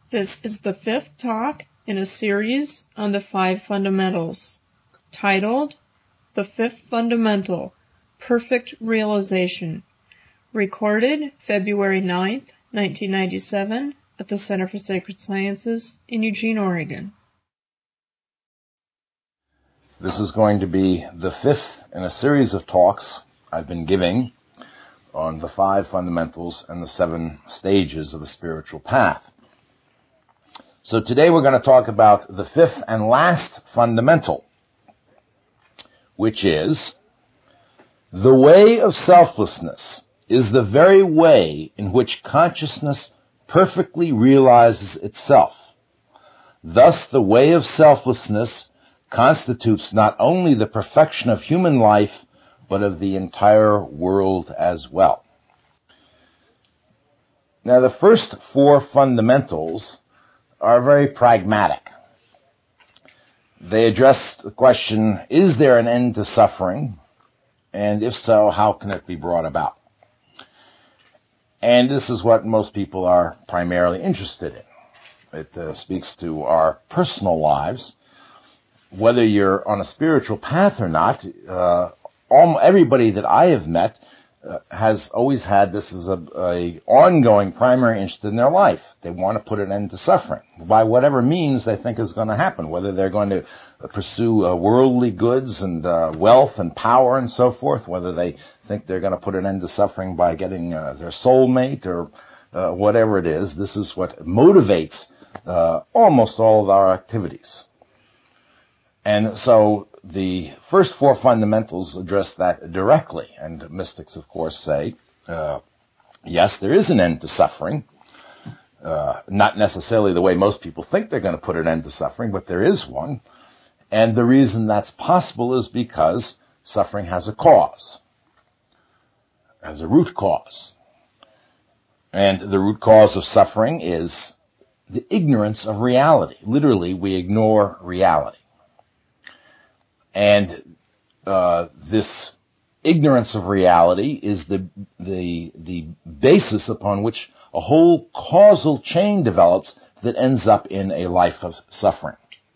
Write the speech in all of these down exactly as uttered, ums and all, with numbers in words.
This is the fifth talk in a series on the five fundamentals, titled The Fifth Fundamental, Perfect Realization, recorded February ninth, nineteen ninety-seven, at the Center for Sacred Sciences in Eugene, Oregon. This is going to be the fifth in a series of talks I've been giving on the five fundamentals and the seven stages of the spiritual path. So today we're going to talk about the fifth and last fundamental, which is the way of selflessness is the very way in which consciousness perfectly realizes itself. Thus, the way of selflessness constitutes not only the perfection of human life, but of the entire world as well. Now, the first four fundamentals are very pragmatic. They address the question, is there an end to suffering? And if so, how can it be brought about? And this is what most people are primarily interested in. It uh, speaks to our personal lives. Whether you're on a spiritual path or not, uh, all, everybody that I have met uh, has always had this as a, a ongoing primary interest in their life. They want to put an end to suffering by whatever means they think is going to happen, whether they're going to pursue uh, worldly goods and uh, wealth and power and so forth, whether they think they're going to put an end to suffering by getting uh, their soulmate or uh, whatever it is. This is what motivates uh, almost all of our activities. And so the first four fundamentals address that directly. And mystics, of course, say, uh, yes, there is an end to suffering. Uh, not necessarily the way most people think they're going to put an end to suffering, but there is one. And the reason that's possible is because suffering has a cause, has a root cause. And the root cause of suffering is the ignorance of reality. Literally, we ignore reality. And uh, this ignorance of reality is the the the basis upon which a whole causal chain develops that ends up in a life of suffering.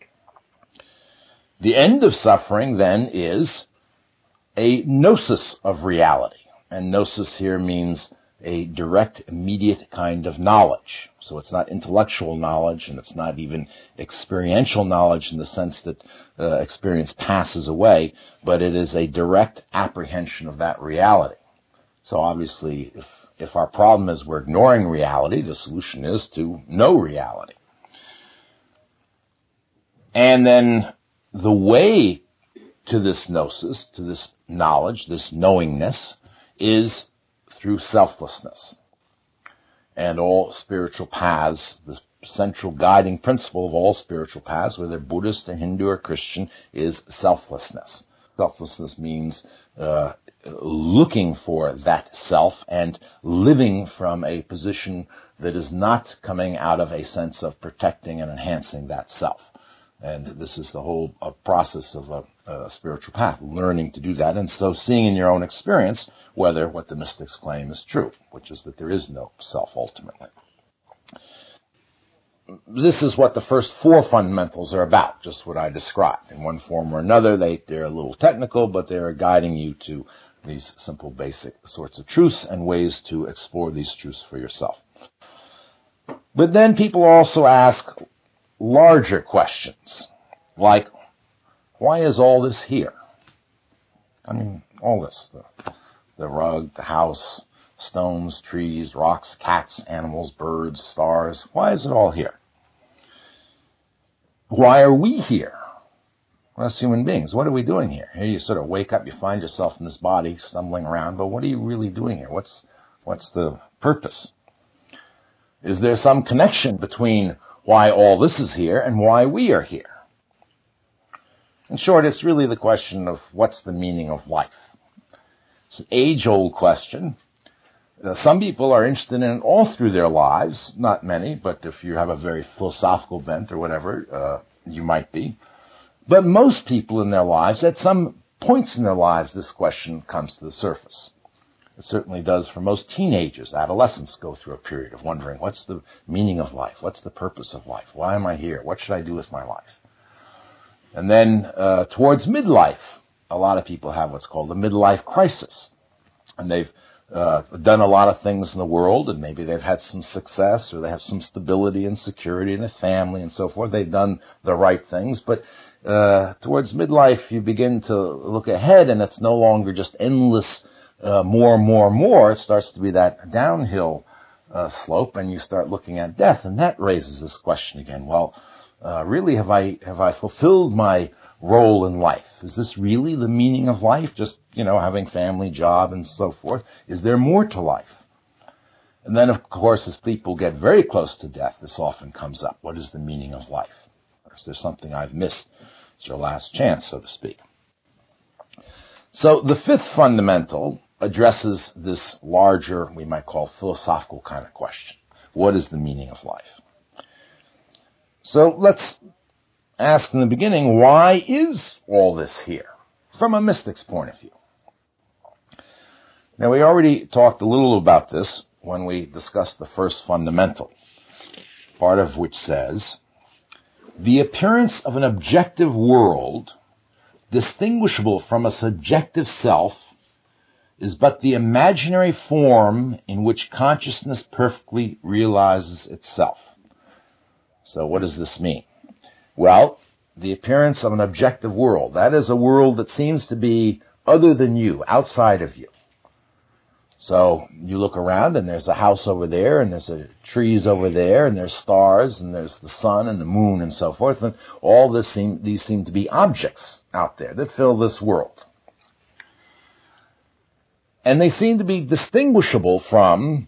The end of suffering, then, is a gnosis of reality. And gnosis here means a direct, immediate kind of knowledge. So it's not intellectual knowledge, and it's not even experiential knowledge in the sense that uh, experience passes away, but it is a direct apprehension of that reality. So obviously, if, if our problem is we're ignoring reality, the solution is to know reality. And then the way to this gnosis, to this knowledge, this knowingness, is through selflessness. And all spiritual paths, the central guiding principle of all spiritual paths, whether Buddhist or Hindu or Christian, is selflessness. Selflessness means uh, looking for that self and living from a position that is not coming out of a sense of protecting and enhancing that self. And this is the whole uh, process of a, a spiritual path, learning to do that. And so seeing in your own experience whether what the mystics claim is true, which is that there is no self ultimately. This is what the first four fundamentals are about, just what I described. In one form or another, they, they're a little technical, but they're guiding you to these simple, basic sorts of truths and ways to explore these truths for yourself. But then people also ask larger questions, like, why is all this here? I mean, all this, the, the rug, the house, stones, trees, rocks, cats, animals, birds, stars, why is it all here? Why are we here? Well, as human beings, what are we doing here? Here you sort of wake up, you find yourself in this body stumbling around, but what are you really doing here? What's, what's the purpose? Is there some connection between why all this is here and why we are here? In short, it's really the question of what's the meaning of life. It's an age-old question. Uh, some people are interested in it all through their lives. Not many, but if you have a very philosophical bent or whatever, uh, you might be. But most people in their lives, at some points in their lives, this question comes to the surface. It certainly does for most teenagers. Adolescents go through a period of wondering, what's the meaning of life? What's the purpose of life? Why am I here? What should I do with my life? And then uh, towards midlife, a lot of people have what's called a midlife crisis. And they've uh, done a lot of things in the world, and maybe they've had some success, or they have some stability and security in the family and so forth. They've done the right things, but uh, towards midlife, you begin to look ahead, and it's no longer just endless Uh, more and more and more. It starts to be that downhill uh, slope, and you start looking at death, and that raises this question again. Well, uh, really, have I have I fulfilled my role in life? Is this really the meaning of life? Just, you know, having family, job, and so forth? Is there more to life? And then, of course, as people get very close to death, this often comes up. What is the meaning of life? Or is there something I've missed? It's your last chance, so to speak. So the fifth fundamental addresses this larger, we might call philosophical kind of question. What is the meaning of life? So let's ask in the beginning, why is all this here? From a mystic's point of view. Now, we already talked a little about this when we discussed the first fundamental, part of which says, the appearance of an objective world distinguishable from a subjective self is but the imaginary form in which consciousness perfectly realizes itself. So what does this mean? Well, the appearance of an objective world, that is a world that seems to be other than you, outside of you. So you look around, and there's a house over there, and there's a trees over there, and there's stars, and there's the sun and the moon and so forth, and all this seem, these seem to be objects out there that fill this world. And they seem to be distinguishable from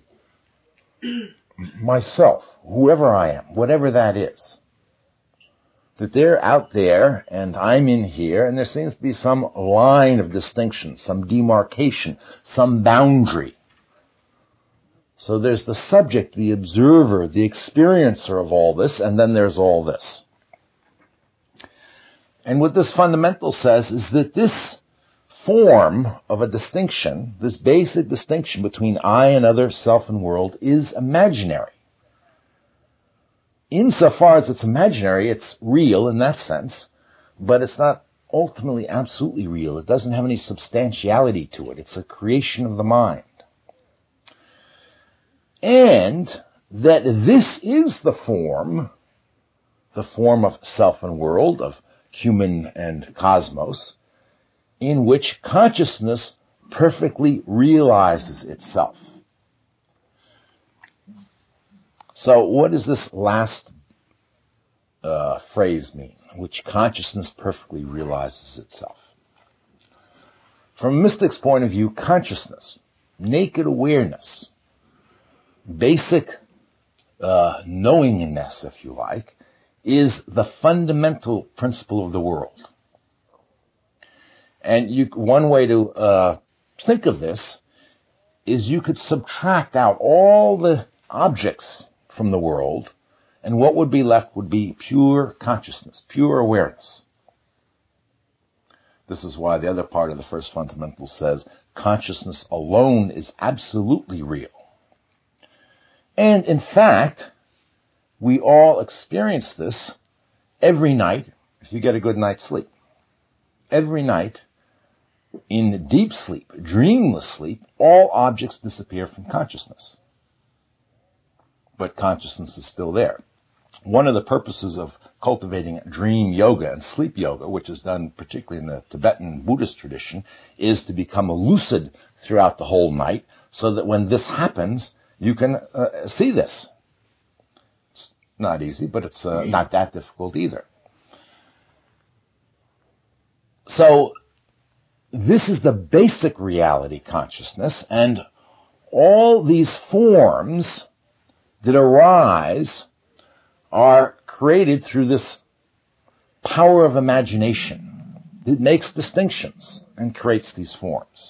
myself, whoever I am, whatever that is. That they're out there, and I'm in here, and there seems to be some line of distinction, some demarcation, some boundary. So there's the subject, the observer, the experiencer of all this, and then there's all this. And what this fundamental says is that this form of a distinction, this basic distinction between I and other, self and world, is imaginary. Insofar as it's imaginary, it's real in that sense, but it's not ultimately absolutely real. It doesn't have any substantiality to it. It's a creation of the mind. And that this is the form, the form of self and world, of human and cosmos, in which consciousness perfectly realizes itself. So what does this last uh, phrase mean, which consciousness perfectly realizes itself? From a mystic's point of view, consciousness, naked awareness, basic uh, knowingness, if you like, is the fundamental principle of the world. And you, one way to uh, think of this is you could subtract out all the objects from the world, and what would be left would be pure consciousness, pure awareness. This is why the other part of the first fundamental says consciousness alone is absolutely real. And in fact, we all experience this every night if you get a good night's sleep. Every night, in deep sleep, dreamless sleep, all objects disappear from consciousness. But consciousness is still there. One of the purposes of cultivating dream yoga and sleep yoga, which is done particularly in the Tibetan Buddhist tradition, is to become lucid throughout the whole night, so that when this happens, you can uh, see this. It's not easy, but it's uh, not that difficult either. So this is the basic reality consciousness, and all these forms that arise are created through this power of imagination. It makes distinctions and creates these forms.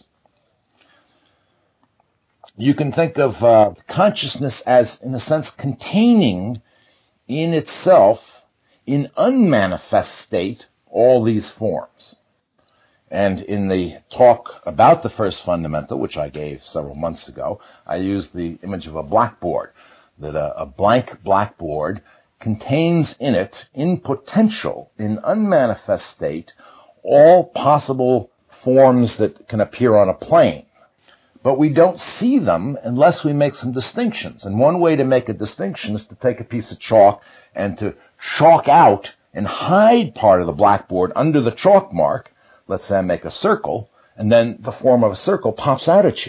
You can think of uh, consciousness as, in a sense, containing in itself, in unmanifest state, all these forms. And in the talk about the first fundamental, which I gave several months ago, I used the image of a blackboard, that a, a blank blackboard contains in it, in potential, in unmanifest state, all possible forms that can appear on a plane. But we don't see them unless we make some distinctions. And one way to make a distinction is to take a piece of chalk and to chalk out and hide part of the blackboard under the chalk mark. Let's say I make a circle, and then the form of a circle pops out at you.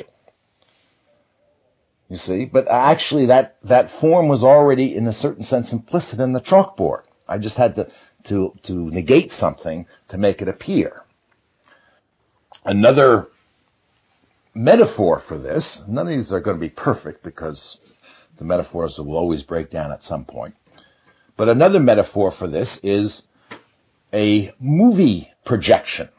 You see? But actually that, that form was already, in a certain sense, implicit in the chalkboard. I just had to, to, to negate something to make it appear. Another metaphor for this, none of these are going to be perfect because the metaphors will always break down at some point. But another metaphor for this is a movie projection.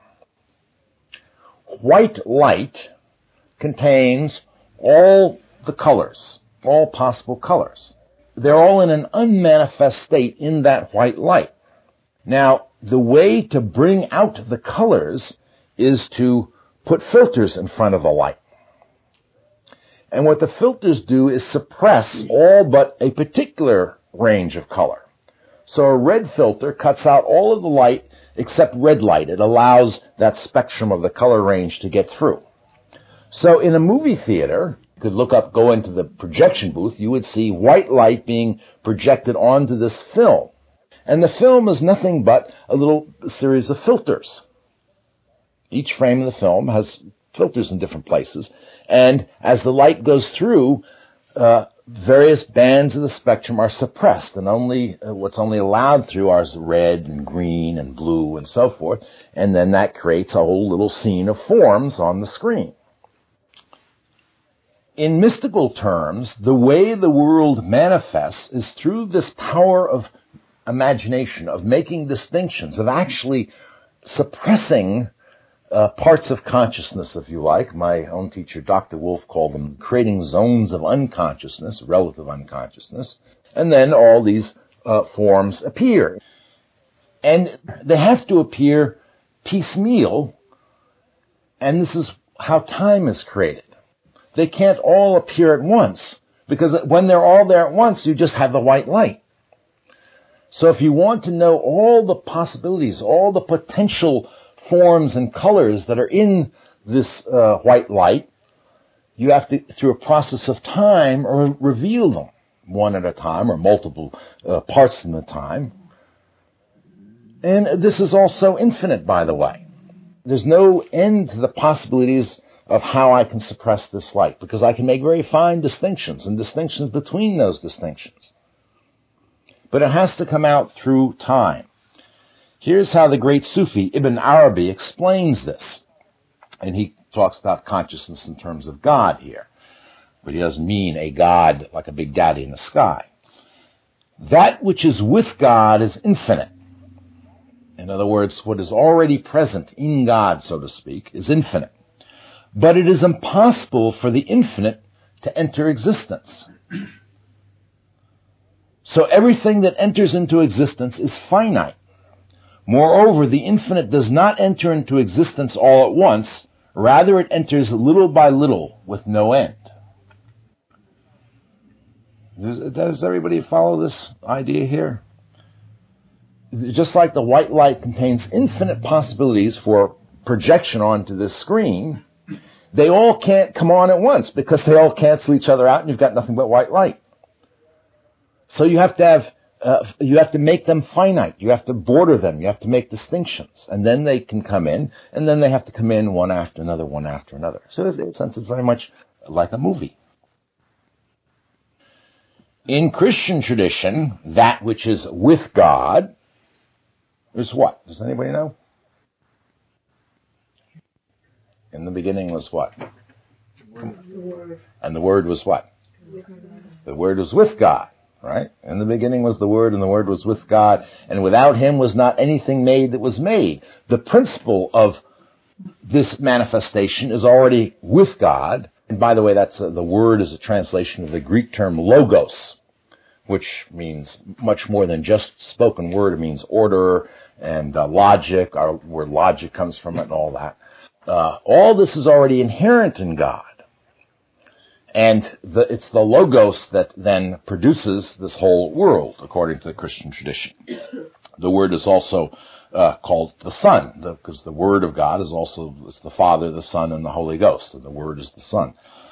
White light contains all the colors, all possible colors. They're all in an unmanifest state in that white light. Now, the way to bring out the colors is to put filters in front of the light. And what the filters do is suppress all but a particular range of color. So a red filter cuts out all of the light except red light. It allows that spectrum of the color range to get through. So in a movie theater, you could look up, go into the projection booth, you would see white light being projected onto this film. And the film is nothing but a little series of filters. Each frame of the film has filters in different places. And as the light goes through, uh, various bands of the spectrum are suppressed, and only uh, what's only allowed through are red and green and blue and so forth. And then that creates a whole little scene of forms on the screen. In mystical terms, the way the world manifests is through this power of imagination, of making distinctions, of actually suppressing uh, parts of consciousness, if you like. My own teacher, Doctor Wolf, called them creating zones of unconsciousness, relative unconsciousness, and then all these uh, forms appear. And they have to appear piecemeal, and this is how time is created. They can't all appear at once, because when they're all there at once, you just have the white light. So if you want to know all the possibilities, all the potential forms and colors that are in this uh, white light, you have to, through a process of time, or reveal them one at a time, or multiple uh, parts in the time. And this is also infinite, by the way. There's no end to the possibilities of how I can suppress this light, because I can make very fine distinctions and distinctions between those distinctions. But it has to come out through time. Here's how the great Sufi Ibn Arabi explains this. And he talks about consciousness in terms of God here. But he doesn't mean a God like a big daddy in the sky. That which is with God is infinite. In other words, what is already present in God, so to speak, is infinite. But it is impossible for the infinite to enter existence. So everything that enters into existence is finite. Moreover, the infinite does not enter into existence all at once. Rather, it enters little by little with no end. Does, does everybody follow this idea here? Just like the white light contains infinite possibilities for projection onto this screen, they all can't come on at once because they all cancel each other out and you've got nothing but white light. So you have to have, uh, you have to make them finite. You have to border them. You have to make distinctions. And then they can come in, and then they have to come in one after another, one after another. So in a sense, it's very much like a movie. In Christian tradition, that which is with God is what? Does anybody know? In the beginning was what? And the Word was what? The Word was with God, right? In the beginning was the Word, and the Word was with God, and without Him was not anything made that was made. The principle of this manifestation is already with God, and by the way, that's a, the Word is a translation of the Greek term logos, which means much more than just spoken word. It means order and uh, logic, or where logic comes from it and all that. Uh, all this is already inherent in God. And the, it's the Logos that then produces this whole world, according to the Christian tradition. The Word is also uh, called the Son, because the, the Word of God is also it's the Father, the Son, and the Holy Ghost, and the Word is the Son.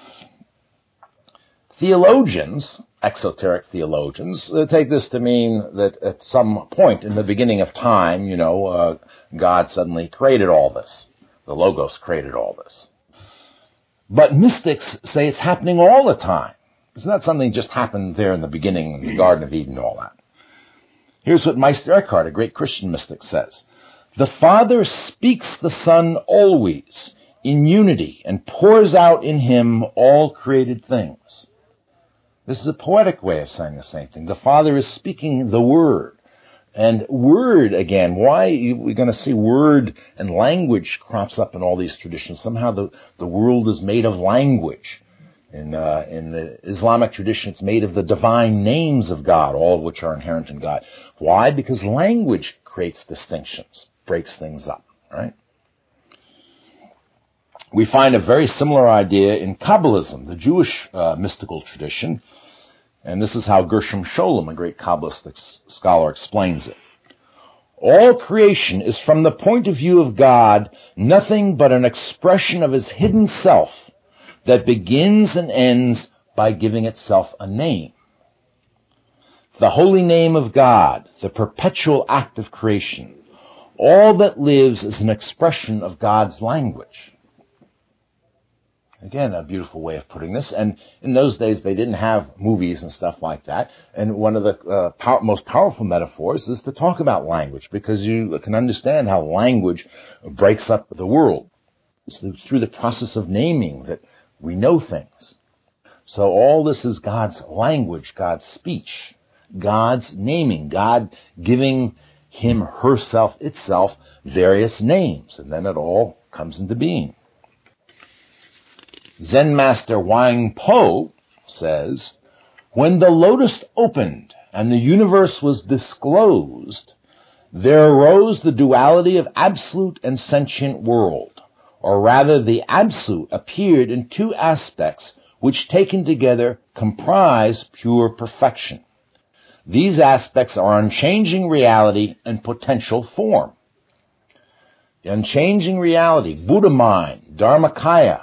Theologians, exoteric theologians, uh, take this to mean that at some point in the beginning of time, you know, uh, God suddenly created all this. The Logos created all this. But mystics say it's happening all the time. It's not something just happened there in the beginning in the Garden of Eden and all that. Here's what Meister Eckhart, a great Christian mystic, says. The Father speaks the Son always in unity and pours out in him all created things. This is a poetic way of saying the same thing. The Father is speaking the Word. And word, again, why we're going to see word and language crops up in all these traditions. Somehow the, the world is made of language. In, uh, in the Islamic tradition, it's made of the divine names of God, all of which are inherent in God. Why? Because language creates distinctions, breaks things up, right? We find a very similar idea in Kabbalism, the Jewish uh, mystical tradition. And this is how Gershom Scholem, a great Kabbalistic scholar, explains it. All creation is, from the point of view of God, nothing but an expression of his hidden self that begins and ends by giving itself a name. The holy name of God, the perpetual act of creation, all that lives is an expression of God's language. Again, a beautiful way of putting this. And in those days, they didn't have movies and stuff like that. And one of the uh, power, most powerful metaphors is to talk about language, because you can understand how language breaks up the world. It's through the process of naming that we know things. So all this is God's language, God's speech, God's naming, God giving him, herself, itself, various names. And then it all comes into being. Zen master Wang Po says, when the lotus opened and the universe was disclosed, there arose the duality of absolute and sentient world, or rather the absolute appeared in two aspects which taken together comprise pure perfection. These aspects are unchanging reality and potential form. The unchanging reality, Buddha mind, Dharmakaya,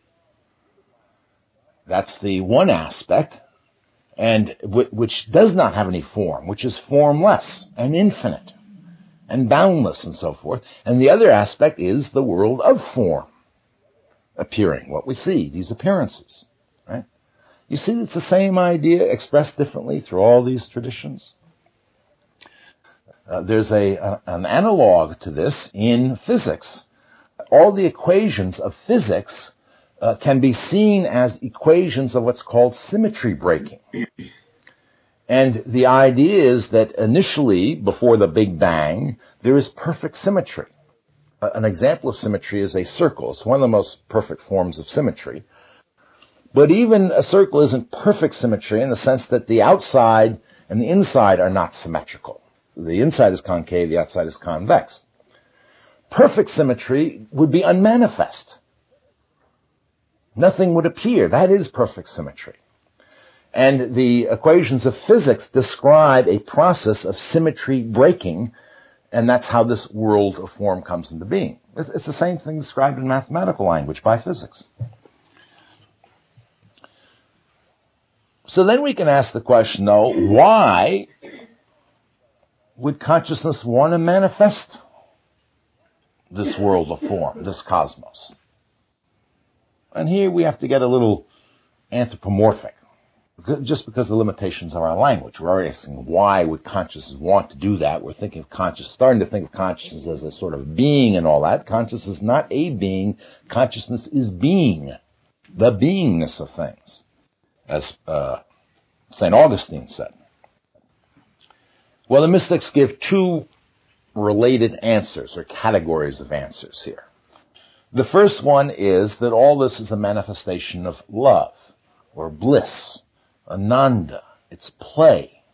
that's the one aspect, and w- which does not have any form, which is formless and infinite and boundless and so forth. And the other aspect is the world of form, appearing, what we see, these appearances, right? You see, it's the same idea expressed differently through all these traditions. Uh, there's a, a an analog to this in physics. All the equations of physics Uh, can be seen as equations of what's called symmetry breaking. And the idea is that initially, before the Big Bang, there is perfect symmetry. Uh, an example of symmetry is a circle. It's one of the most perfect forms of symmetry. But even a circle isn't perfect symmetry in the sense that the outside and the inside are not symmetrical. The inside is concave, the outside is convex. Perfect symmetry would be unmanifest. Nothing would appear. That is perfect symmetry. And the equations of physics describe a process of symmetry breaking, and that's how this world of form comes into being. It's the same thing described in mathematical language by physics. So then we can ask the question, though, why would consciousness want to manifest this world of form, this cosmos? And here we have to get a little anthropomorphic, just because of the limitations of our language. We're already asking, why would consciousness want to do that? We're thinking of conscious, starting to think of consciousness as a sort of being and all that. Consciousness is not a being. Consciousness is being, the beingness of things, as uh, Saint Augustine said. Well, the mystics give two related answers, or categories of answers here. The first one is that all this is a manifestation of love, or bliss, ananda. It's play.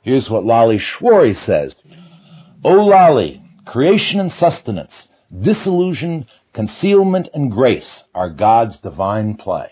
Here's what Lali Shwari says. O Lali, creation and sustenance, disillusion, concealment, and grace are God's divine play.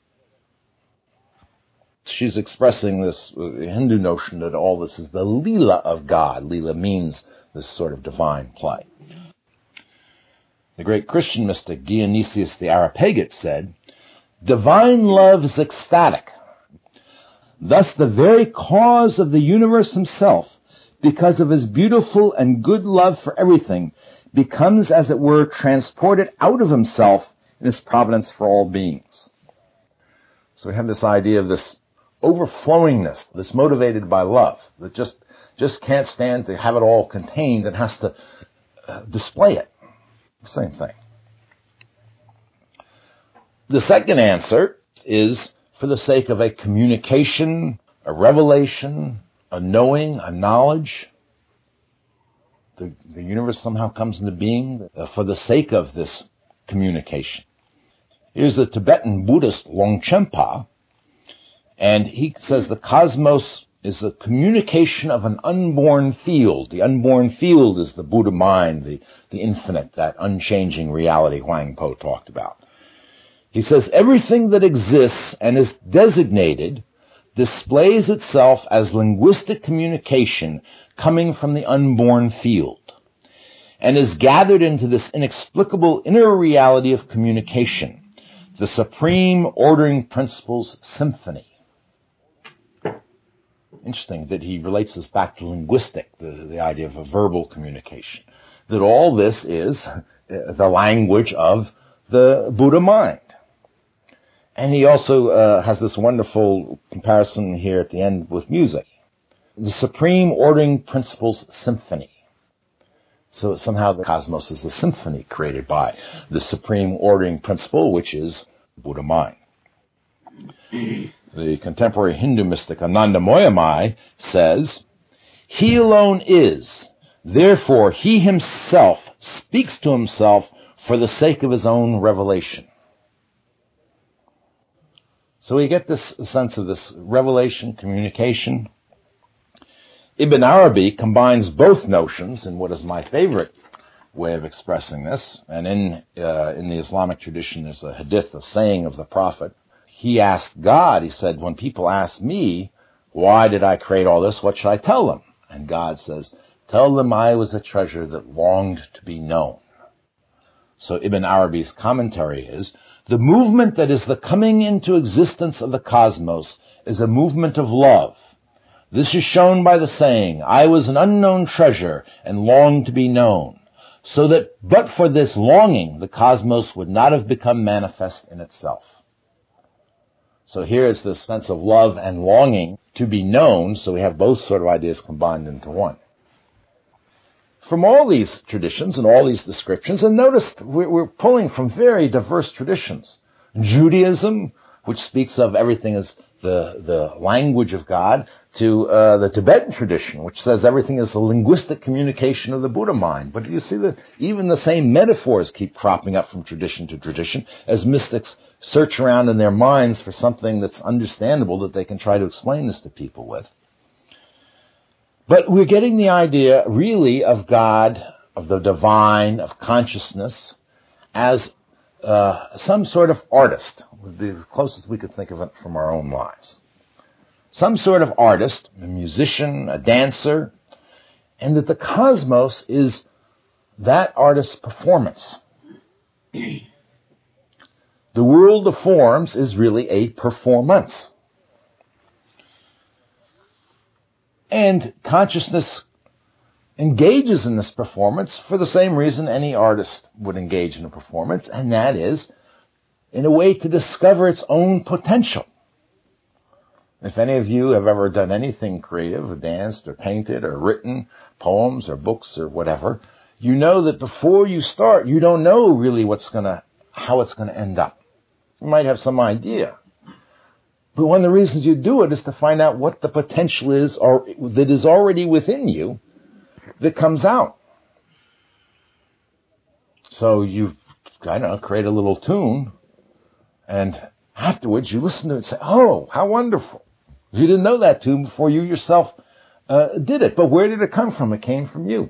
She's expressing this Hindu notion that all this is the Leela of God. Leela means this sort of divine play. The great Christian mystic Dionysius the Areopagite said, divine love is ecstatic. Thus the very cause of the universe himself, because of his beautiful and good love for everything, becomes, as it were, transported out of himself in his providence for all beings. So we have this idea of this overflowingness that's motivated by love, that just, just can't stand to have it all contained and has to uh, display it. Same thing. The second answer is for the sake of a communication, a revelation, a knowing, a knowledge. The, the universe somehow comes into being uh, for the sake of this communication. Here's the Tibetan Buddhist Longchenpa, and he says the cosmos is the communication of an unborn field. The unborn field is the Buddha mind, the, the infinite, that unchanging reality Huang Po talked about. He says everything that exists and is designated displays itself as linguistic communication coming from the unborn field, and is gathered into this inexplicable inner reality of communication, the supreme ordering principle's symphony. Interesting that he relates this back to linguistic, the, the idea of a verbal communication, that all this is the language of the Buddha mind. And he also uh, has this wonderful comparison here at the end with music. The supreme ordering principle's symphony. So somehow the cosmos is the symphony created by the supreme ordering principle, which is Buddha mind. The contemporary Hindu mystic Anandamoyamai says, he alone is, therefore he himself speaks to himself for the sake of his own revelation. So we get this sense of this revelation, communication. Ibn Arabi combines both notions in what is my favorite way of expressing this. And in uh, in the Islamic tradition, there's a hadith, a saying of the Prophet. He asked God, he said, when people ask me, why did I create all this? What should I tell them? And God says, tell them I was a treasure that longed to be known. So Ibn Arabi's commentary is, the movement that is the coming into existence of the cosmos is a movement of love. This is shown by the saying, I was an unknown treasure and longed to be known, so that but for this longing, the cosmos would not have become manifest in itself. So here is this sense of love and longing to be known, so we have both sort of ideas combined into one. From all these traditions and all these descriptions, and notice we're pulling from very diverse traditions. Judaism, which speaks of everything as the, the language of God, to uh, the Tibetan tradition, which says everything is the linguistic communication of the Buddha mind. But you see that even the same metaphors keep cropping up from tradition to tradition as mystics search around in their minds for something that's understandable that they can try to explain this to people with. But we're getting the idea, really, of God, of the divine, of consciousness, as uh, some sort of artist, would be the closest we could think of it from our own lives. Some sort of artist, a musician, a dancer, and that the cosmos is that artist's performance. The world of forms is really a performance. And consciousness engages in this performance for the same reason any artist would engage in a performance, and that is in a way to discover its own potential. If any of you have ever done anything creative, or danced, or painted, or written poems, or books, or whatever, you know that before you start, you don't know really what's gonna, how it's gonna end up. You might have some idea. But one of the reasons you do it is to find out what the potential is or that is already within you that comes out. So you've, I don't know, create a little tune, and afterwards you listen to it and say, oh, how wonderful. You didn't know that tune before you yourself uh, did it. But where did it come from? It came from you.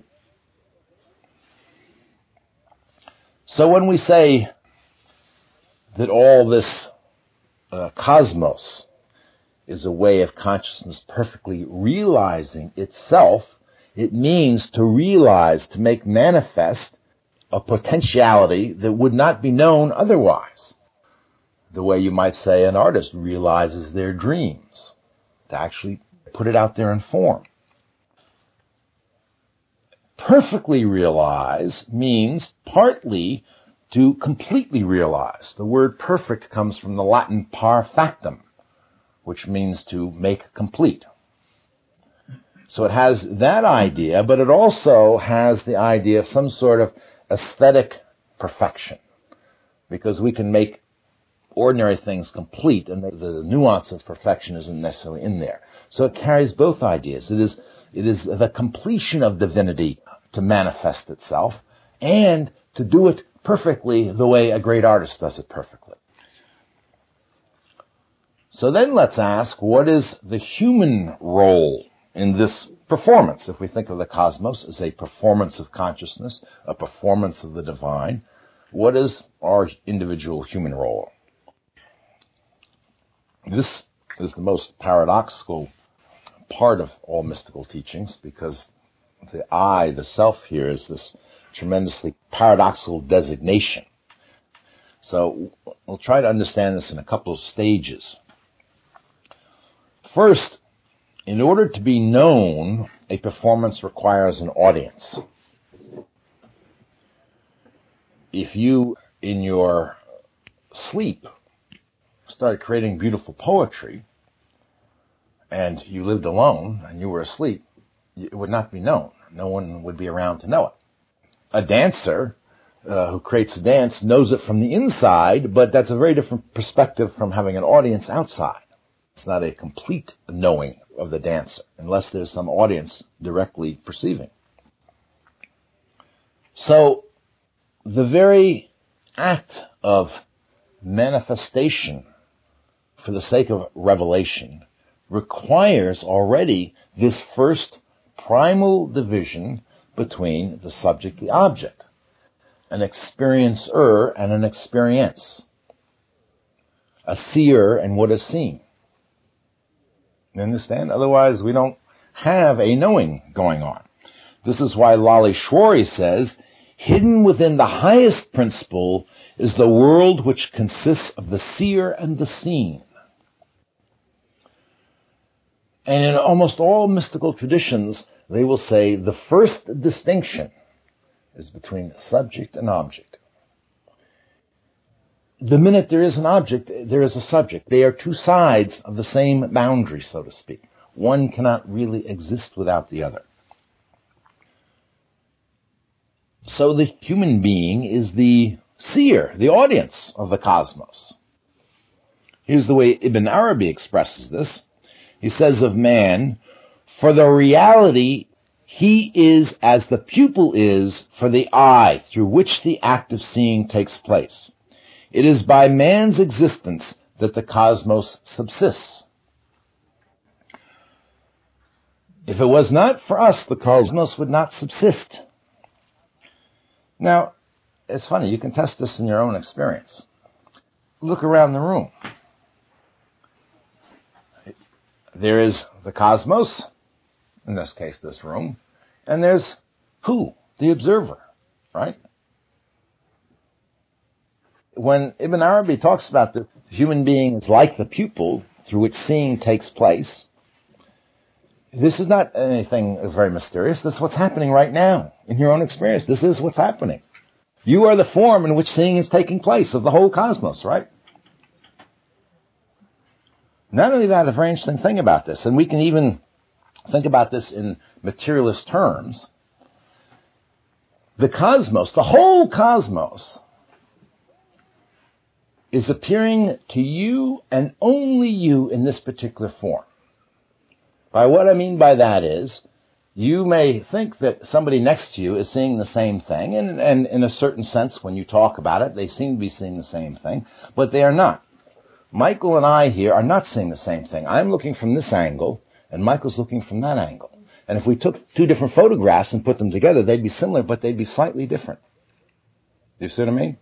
So when we say that all this uh, cosmos is a way of consciousness perfectly realizing itself, it means to realize, to make manifest a potentiality that would not be known otherwise. The way you might say an artist realizes their dreams, to actually put it out there in form. Perfectly realize means partly to completely realize. The word perfect comes from the Latin par factum, which means to make complete. So it has that idea, but it also has the idea of some sort of aesthetic perfection, because we can make ordinary things complete, and the, the nuance of perfection isn't necessarily in there. So it carries both ideas. It is, it is the completion of divinity to manifest itself, and to do it perfectly the way a great artist does it perfectly. So then let's ask, what is the human role in this performance? If we think of the cosmos as a performance of consciousness, a performance of the divine, what is our individual human role? This is the most paradoxical part of all mystical teachings, because the I, the self here, is this tremendously paradoxical designation. So we'll try to understand this in a couple of stages. First, in order to be known, a performance requires an audience. If you, in your sleep, started creating beautiful poetry, and you lived alone, and you were asleep, it would not be known. No one would be around to know it. A dancer uh, who creates a dance knows it from the inside, but that's a very different perspective from having an audience outside. It's not a complete knowing of the dancer, unless there's some audience directly perceiving. So, the very act of manifestation for the sake of revelation requires already this first primal division between the subject and the object, an experiencer and an experience, a seer and what is seen. You understand? Otherwise, we don't have a knowing going on. This is why Laleshwari says, hidden within the highest principle is the world which consists of the seer and the seen. And in almost all mystical traditions, they will say the first distinction is between subject and object. The minute there is an object, there is a subject. They are two sides of the same boundary, so to speak. One cannot really exist without the other. So the human being is the seer, the audience of the cosmos. Here's the way Ibn Arabi expresses this. He says of man, for the reality, he is as the pupil is for the eye through which the act of seeing takes place. It is by man's existence that the cosmos subsists. If it was not for us, the cosmos would not subsist. Now, it's funny, you can test this in your own experience. Look around the room. There is the cosmos, in this case this room, and there's who? The observer, right? When Ibn Arabi talks about the human being is like the pupil through which seeing takes place, this is not anything very mysterious. This is what's happening right now in your own experience. This is what's happening. You are the form in which seeing is taking place of the whole cosmos, right? Not only that, a very interesting thing about this, and we can even think about this in materialist terms, the cosmos, the whole cosmos, is appearing to you and only you in this particular form. By what I mean by that is, you may think that somebody next to you is seeing the same thing, and, and in a certain sense, when you talk about it, they seem to be seeing the same thing, but they are not. Michael and I here are not seeing the same thing. I'm looking from this angle, and Michael's looking from that angle. And if we took two different photographs and put them together, they'd be similar, but they'd be slightly different. You see what I mean?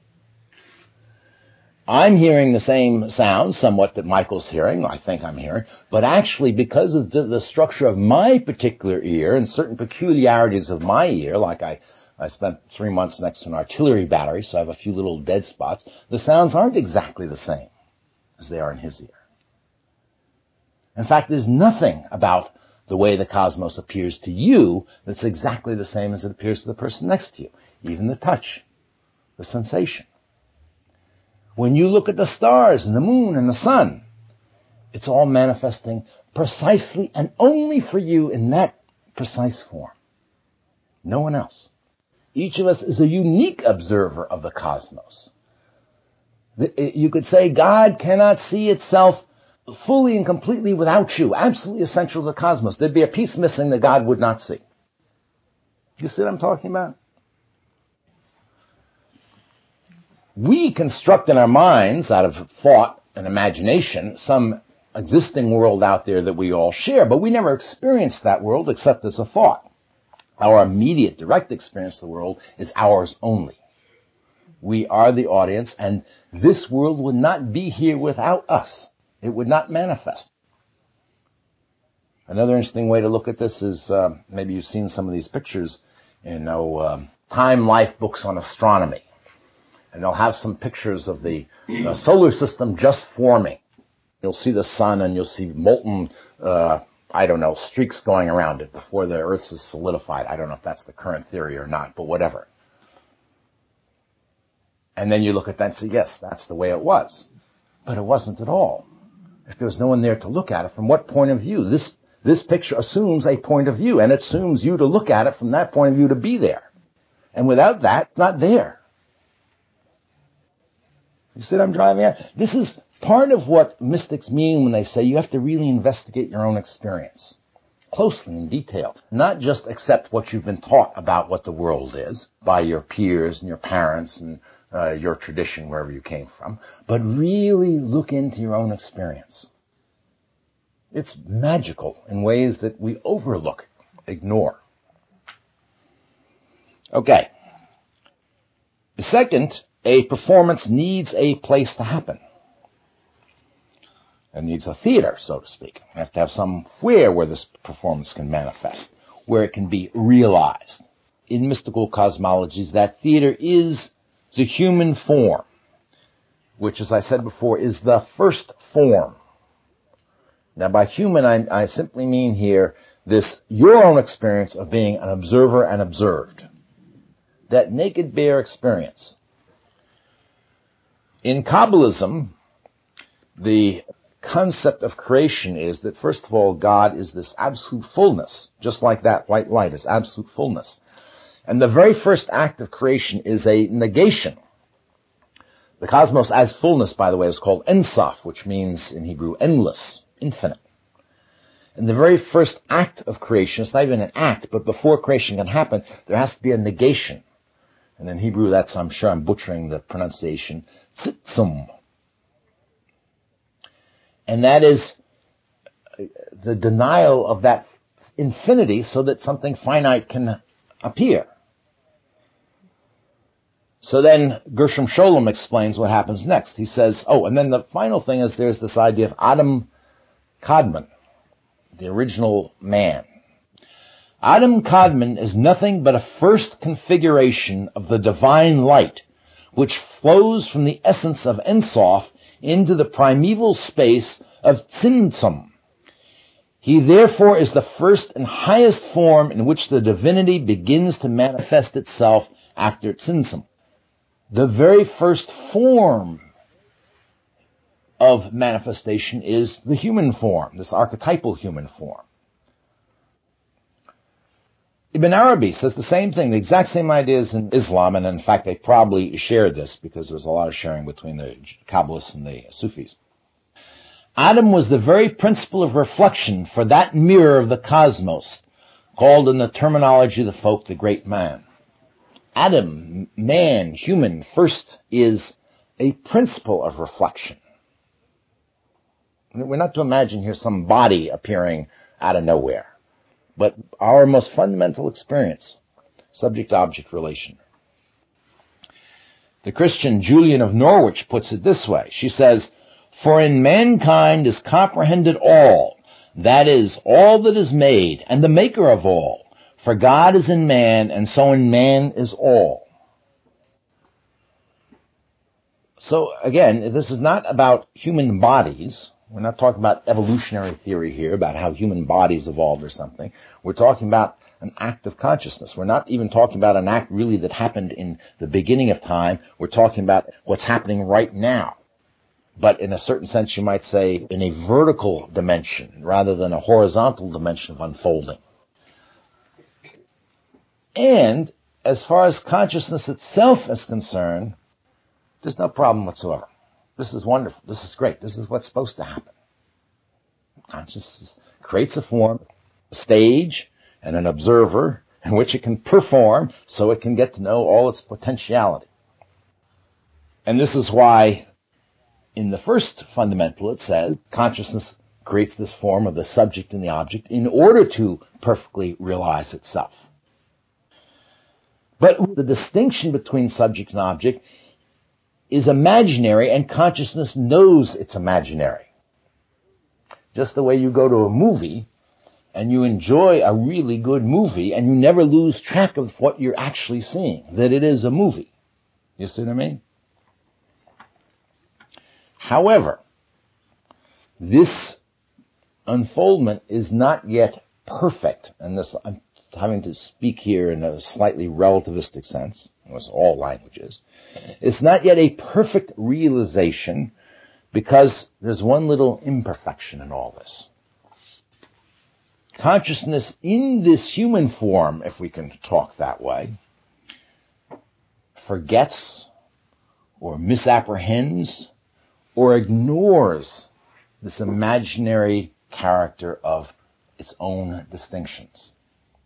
I'm hearing the same sound, somewhat, that Michael's hearing, I think I'm hearing, but actually because of the, the structure of my particular ear and certain peculiarities of my ear, like I, I spent three months next to an artillery battery, so I have a few little dead spots, the sounds aren't exactly the same as they are in his ear. In fact, there's nothing about the way the cosmos appears to you that's exactly the same as it appears to the person next to you, even the touch, the sensation. When you look at the stars and the moon and the sun, it's all manifesting precisely and only for you in that precise form. No one else. Each of us is a unique observer of the cosmos. You could say God cannot see itself fully and completely without you, absolutely essential to the cosmos. There'd be a piece missing that God would not see. You see what I'm talking about? We construct in our minds, out of thought and imagination, some existing world out there that we all share, but we never experience that world except as a thought. Our immediate, direct experience of the world is ours only. We are the audience, and this world would not be here without us. It would not manifest. Another interesting way to look at this is, uh, maybe you've seen some of these pictures in, you know, um, Time Life books on astronomy. And they'll have some pictures of the uh, solar system just forming. You'll see the sun and you'll see molten, uh, I don't know, streaks going around it before the Earth is solidified. I don't know if that's the current theory or not, but whatever. And then you look at that and say, yes, that's the way it was. But it wasn't at all. If there was no one there to look at it, from what point of view? This, this picture assumes a point of view, and it assumes you to look at it from that point of view to be there. And without that, it's not there. You see what I'm driving at? This is part of what mystics mean when they say you have to really investigate your own experience closely in detail. Not just accept what you've been taught about what the world is by your peers and your parents and uh, your tradition, wherever you came from, but really look into your own experience. It's magical in ways that we overlook, ignore. Okay. Second, a performance needs a place to happen. It needs a theater, so to speak. You have to have somewhere where this performance can manifest, where it can be realized. In mystical cosmologies, that theater is the human form, which, as I said before, is the first form. Now, by human, I, I simply mean here this, your own experience of being an observer and observed. That naked, bare experience. In Kabbalism, the concept of creation is that, first of all, God is this absolute fullness, just like that white light is absolute fullness. And the very first act of creation is a negation. The cosmos as fullness, by the way, is called Ein Sof, which means in Hebrew endless, infinite. And the very first act of creation, it's not even an act, but before creation can happen, there has to be a negation. And in Hebrew, that's, I'm sure I'm butchering the pronunciation, tzimtzum. And that is the denial of that infinity so that something finite can appear. So then Gershom Scholem explains what happens next. He says, oh, and then the final thing is there's this idea of Adam Kadmon, the original man. Adam Kadmon is nothing but a first configuration of the divine light, which flows from the essence of Ein Sof into the primeval space of Tzimtzum. He therefore is the first and highest form in which the divinity begins to manifest itself after Tzimtzum. The very first form of manifestation is the human form, this archetypal human form. Ibn Arabi says the same thing, the exact same ideas in Islam, and in fact they probably shared this because there was a lot of sharing between the Kabbalists and the Sufis. Adam was the very principle of reflection for that mirror of the cosmos, called in the terminology of the folk the great man. Adam, man, human, first is a principle of reflection. We're not to imagine here some body appearing out of nowhere. but our most fundamental experience, subject-object relation. The Christian Julian of Norwich puts it this way. She says, "For in mankind is comprehended all, that is, all that is made, and the maker of all. For God is in man, and so in man is all." So again, this is not about human bodies. We're not talking about evolutionary theory here, about how human bodies evolved or something. We're talking about an act of consciousness. We're not even talking about an act really that happened in the beginning of time. We're talking about what's happening right now. But in a certain sense, you might say in a vertical dimension rather than a horizontal dimension of unfolding. And as far as consciousness itself is concerned, there's no problem whatsoever. This is wonderful. This is great. This is what's supposed to happen. Consciousness creates a form, a stage, and an observer in which it can perform so it can get to know all its potentiality. And this is why in the first fundamental it says consciousness creates this form of the subject and the object in order to perfectly realize itself. But the distinction between subject and object is imaginary, and consciousness knows it's imaginary. Just the way you go to a movie and you enjoy a really good movie and you never lose track of what you're actually seeing, that it is a movie. You see what I mean? However, this unfoldment is not yet perfect, and this I'm having to speak here in a slightly relativistic sense, as all languages. It's not yet a perfect realization because there's one little imperfection in all this. Consciousness in this human form, if we can talk that way, forgets or misapprehends or ignores this imaginary character of its own distinctions.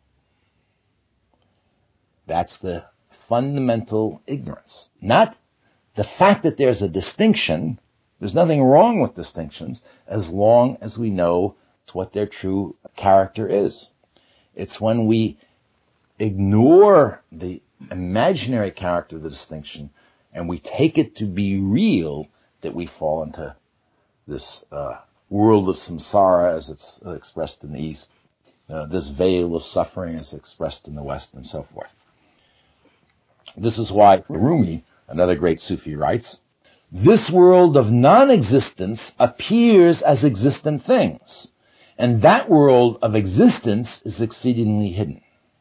That's the fundamental ignorance. Not the fact that there's a distinction. There's nothing wrong with distinctions as long as we know what their true character is. It's when we ignore the imaginary character of the distinction and we take it to be real that we fall into this uh, world of samsara as it's uh, expressed in the East, uh, this veil of suffering as expressed in the West, and so forth. This is why Rumi, another great Sufi, writes, "This world of non-existence appears as existent things, and that world of existence is exceedingly hidden."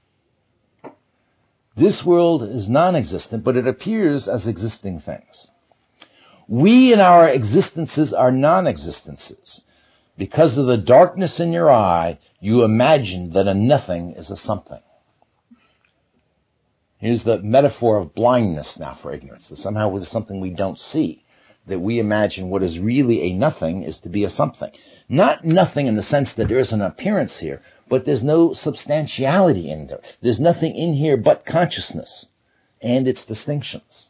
This world is non-existent, but it appears as existing things. We in our existences are non-existences. Because of the darkness in your eye, you imagine that a nothing is a something. Here's the metaphor of blindness now for ignorance. That somehow there's something we don't see. That we imagine what is really a nothing is to be a something. Not nothing in the sense that there is an appearance here, but there's no substantiality in there. There's nothing in here but consciousness and its distinctions.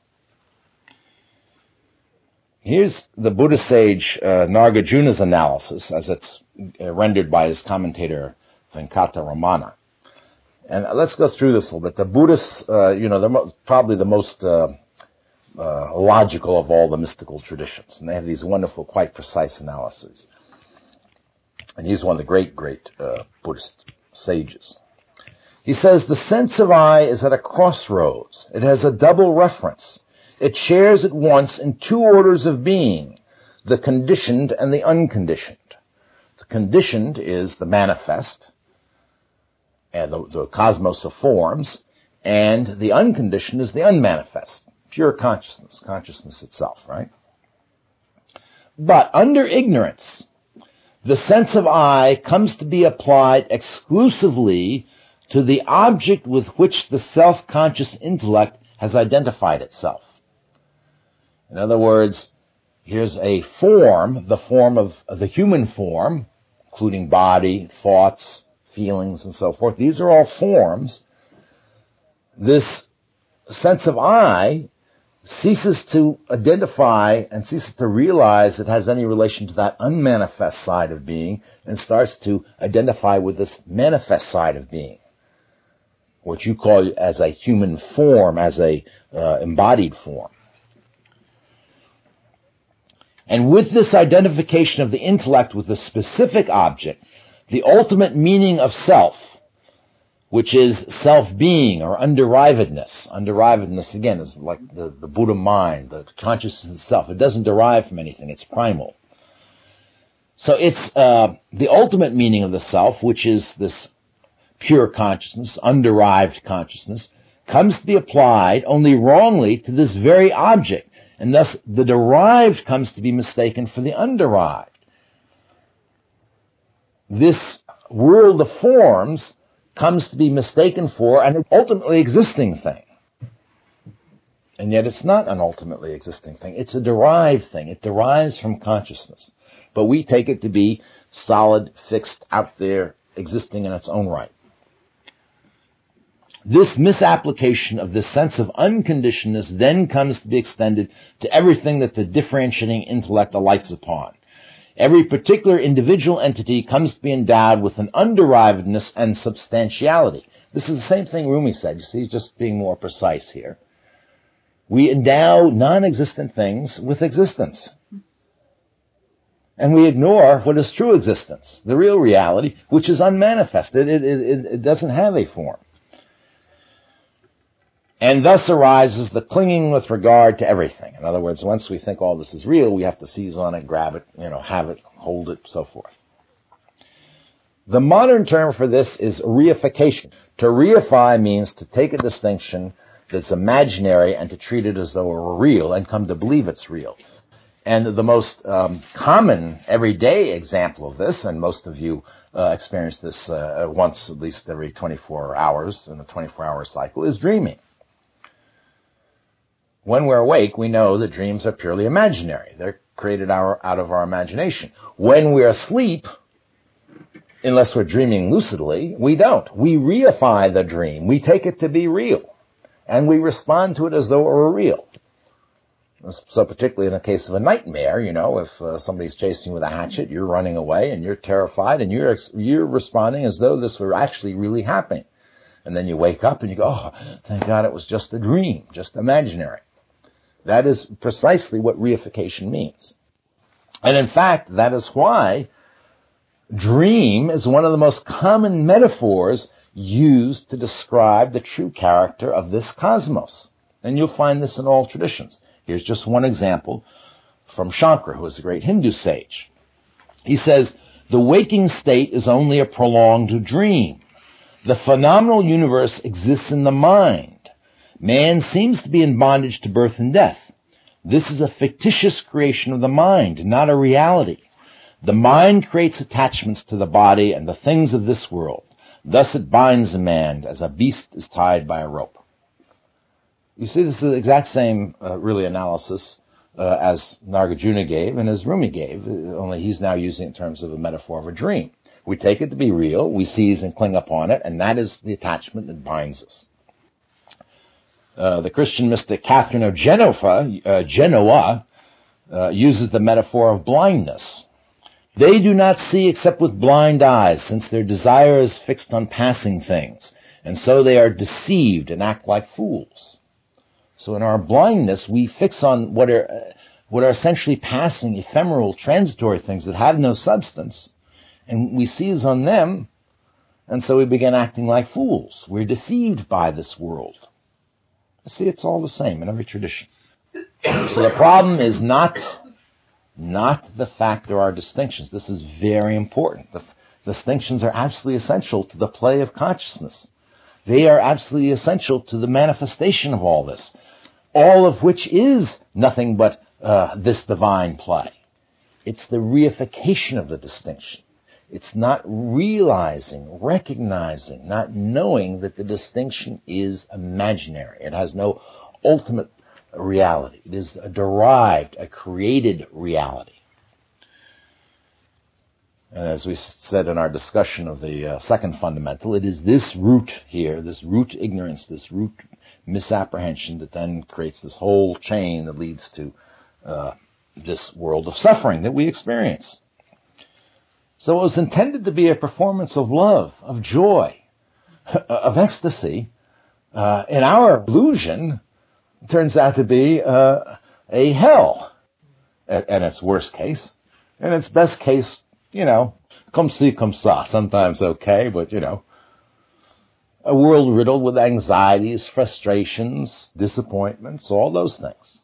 Here's the Buddhist sage uh, Nagarjuna's analysis as it's uh, rendered by his commentator Venkata Ramana. And let's go through this a little bit. The Buddhists, uh, you know, they're mo- probably the most uh, uh, logical of all the mystical traditions. And they have these wonderful, quite precise analyses. And he's one of the great, great uh, Buddhist sages. He says, "The sense of I is at a crossroads. It has a double reference. It shares at once in two orders of being, the conditioned and the unconditioned. The conditioned is the manifest, and the, the cosmos of forms, and the unconditioned is the unmanifest, pure consciousness, consciousness itself, right? But under ignorance, the sense of I comes to be applied exclusively to the object with which the self-conscious intellect has identified itself. In other words, here's a form, the form of, of the human form, including body, thoughts, feelings, and so forth. These are all forms. This sense of I, ceases to identify and ceases to realize it has any relation to that unmanifest side of being and starts to identify with this manifest side of being, what you call as a human form, as a uh, embodied form. And with this identification of the intellect with a specific object, the ultimate meaning of self, which is self-being or underivedness. Underivedness, again, is like the, the Buddha mind, the consciousness itself. It doesn't derive from anything. It's primal. So it's uh, the ultimate meaning of the self, which is this pure consciousness, underived consciousness, comes to be applied only wrongly to this very object. And thus the derived comes to be mistaken for the underived. This world of forms comes to be mistaken for an ultimately existing thing. And yet it's not an ultimately existing thing. It's a derived thing. It derives from consciousness. But we take it to be solid, fixed, out there, existing in its own right. This misapplication of this sense of unconditionedness then comes to be extended to everything that the differentiating intellect alights upon. Every particular individual entity comes to be endowed with an underivedness and substantiality. This is the same thing Rumi said. You see, he's just being more precise here. We endow non-existent things with existence. And we ignore what is true existence, the real reality, which is unmanifested. It, it, it doesn't have a form. And thus arises the clinging with regard to everything. In other words, once we think all this is real, we have to seize on it, grab it, you know, have it, hold it, so forth. The modern term for this is reification. To reify means to take a distinction that's imaginary and to treat it as though it were real and come to believe it's real. And the most um, common everyday example of this, and most of you uh, experience this uh, once at least every twenty-four hours in a twenty-four hour cycle, is dreaming. When we're awake, we know that dreams are purely imaginary. They're created our, out of our imagination. When we're asleep, unless we're dreaming lucidly, we don't. We reify the dream. We take it to be real. And we respond to it as though it were real. So particularly in the case of a nightmare, you know, if uh, somebody's chasing you with a hatchet, you're running away and you're terrified and you're you're responding as though this were actually really happening. And then you wake up and you go, oh, thank God it was just a dream, just imaginary. That is precisely what reification means. And in fact, that is why dream is one of the most common metaphors used to describe the true character of this cosmos. And you'll find this in all traditions. Here's just one example from Shankara, who is a great Hindu sage. He says, the waking state is only a prolonged dream. The phenomenal universe exists in the mind. Man seems to be in bondage to birth and death. This is a fictitious creation of the mind, not a reality. The mind creates attachments to the body and the things of this world. Thus it binds a man as a beast is tied by a rope. You see, this is the exact same, uh, really, analysis uh, as Nagarjuna gave and as Rumi gave, only he's now using it in terms of a metaphor of a dream. We take it to be real, we seize and cling upon it, and that is the attachment that binds us. Uh, the Christian mystic Catherine of Genoa, uh, Genoa uh, uses the metaphor of blindness. They do not see except with blind eyes, since their desire is fixed on passing things, and so they are deceived and act like fools. So in our blindness, we fix on what are, uh, what are essentially passing, ephemeral, transitory things that have no substance, and we seize on them, and so we begin acting like fools. We're deceived by this world. See, it's all the same in every tradition. So the problem is not, not the fact there are distinctions. This is very important. The distinctions are absolutely essential to the play of consciousness. They are absolutely essential to the manifestation of all this, all of which is nothing but uh, this divine play. It's the reification of the distinction. It's not realizing, recognizing, not knowing that the distinction is imaginary. It has no ultimate reality. It is a derived, a created reality. And as we said in our discussion of the uh, second fundamental, it is this root here, this root ignorance, this root misapprehension that then creates this whole chain that leads to uh, this world of suffering that we experience. So it was intended to be a performance of love, of joy, of ecstasy. Uh, in our illusion, it turns out to be uh, a hell, at, at its worst case. In its best case, you know, comme ci, comme ça, sometimes okay, but, you know, a world riddled with anxieties, frustrations, disappointments, all those things.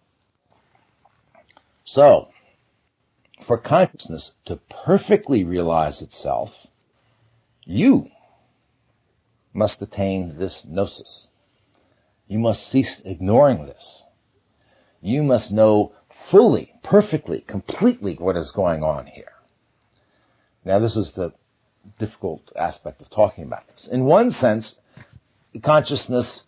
So, for consciousness to perfectly realize itself, you must attain this gnosis. You must cease ignoring this. You must know fully, perfectly, completely what is going on here. Now, this is the difficult aspect of talking about this. In one sense, consciousness,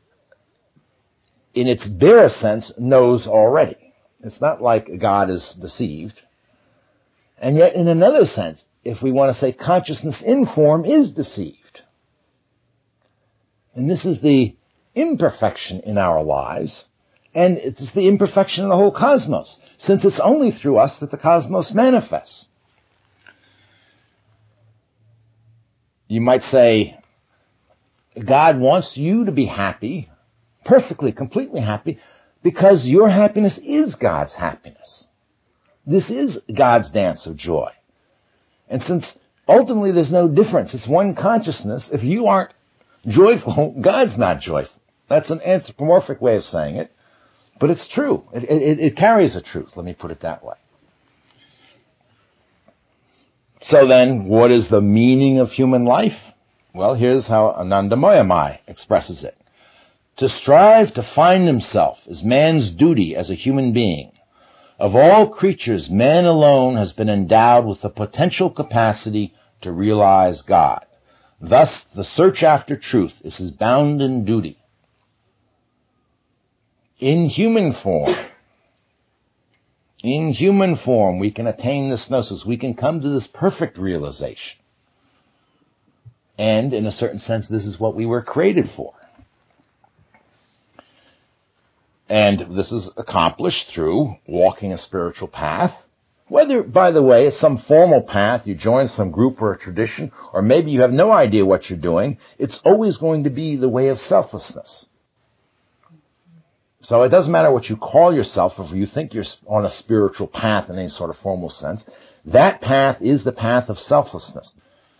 in its barest sense, knows already. It's not like God is deceived. And yet, in another sense, if we want to say consciousness in form is deceived. And this is the imperfection in our lives, and it's the imperfection in the whole cosmos, since it's only through us that the cosmos manifests. You might say, God wants you to be happy, perfectly, completely happy, because your happiness is God's happiness. This is God's dance of joy. And since ultimately there's no difference, it's one consciousness, if you aren't joyful, God's not joyful. That's an anthropomorphic way of saying it, but it's true. It, it, it carries a truth, let me put it that way. So then, what is the meaning of human life? Well, here's how Anandamayi expresses it. To strive to find himself is man's duty as a human being. Of all creatures, man alone has been endowed with the potential capacity to realize God. Thus, the search after truth is his bounden duty. In human form, in human form, we can attain this gnosis. We can come to this perfect realization. And in a certain sense, this is what we were created for. And this is accomplished through walking a spiritual path. Whether, by the way, it's some formal path, you join some group or a tradition, or maybe you have no idea what you're doing, it's always going to be the way of selflessness. So it doesn't matter what you call yourself, if you think you're on a spiritual path in any sort of formal sense, that path is the path of selflessness.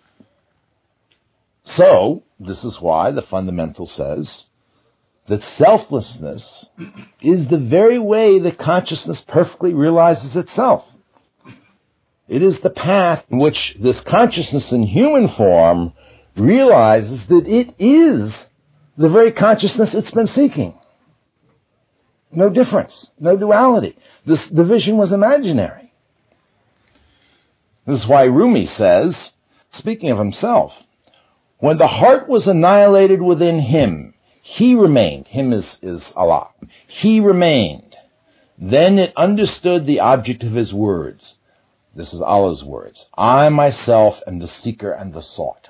So, this is why the fundamental says that selflessness is the very way that consciousness perfectly realizes itself. It is the path in which this consciousness in human form realizes that it is the very consciousness it's been seeking. No difference, no duality. This division was imaginary. This is why Rumi says, speaking of himself, when the heart was annihilated within him, he remained. Him is, is Allah. He remained. Then it understood the object of his words. This is Allah's words. I myself am the seeker and the sought.